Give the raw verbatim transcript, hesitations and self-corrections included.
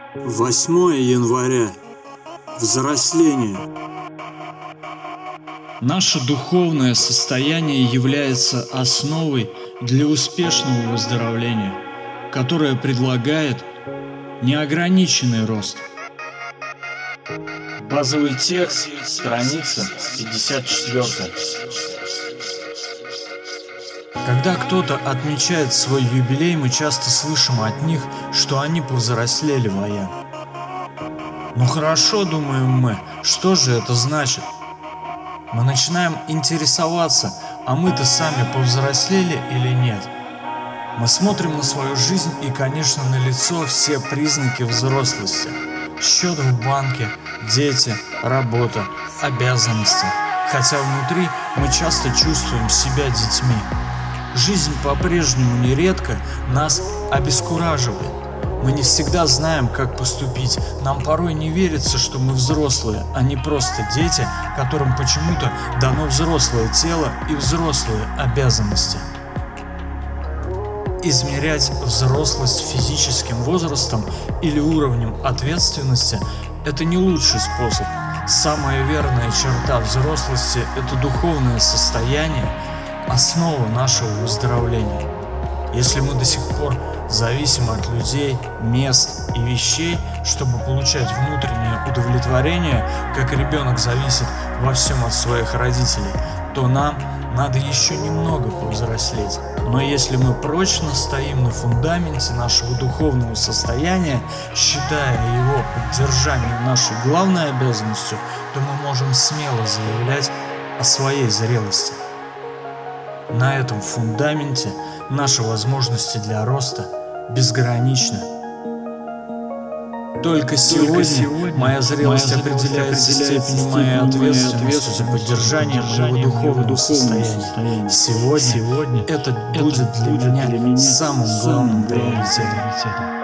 восьмое января. Взросление. Наше духовное состояние является основой для успешного выздоровления, которое предлагает неограниченный рост. Базовый текст, страница пятьдесят четыре. Когда кто-то отмечает свой юбилей, мы часто слышим от них, что они повзрослели воян. Ну хорошо, думаем мы, что же это значит? Мы начинаем интересоваться, а мы-то сами повзрослели или нет? Мы смотрим на свою жизнь и, конечно, налицо все признаки взрослости. Счет в банке, дети, работа, обязанности. Хотя внутри мы часто чувствуем себя детьми. Жизнь по-прежнему нередко нас обескураживает. Мы не всегда знаем, как поступить. Нам порой не верится, что мы взрослые, а не просто дети, которым почему-то дано взрослое тело и взрослые обязанности. Измерять взрослость физическим возрастом или уровнем ответственности – это не лучший способ. Самая верная черта взрослости – это духовное состояние, основа нашего выздоровления. Если мы до сих пор зависим от людей, мест и вещей, чтобы получать внутреннее удовлетворение, как ребенок зависит во всем от своих родителей, то нам надо еще немного повзрослеть. Но если мы прочно стоим на фундаменте нашего духовного состояния, считая его поддержание нашей главной обязанностью, то мы можем смело заявлять о своей зрелости. На этом фундаменте наши возможности для роста безграничны. Только сегодня, Только сегодня моя зрелость моя определяется степенью моей ответственности за поддержание моего духовного состояния. Сегодня, сегодня это будет для меня самым главным приоритетом.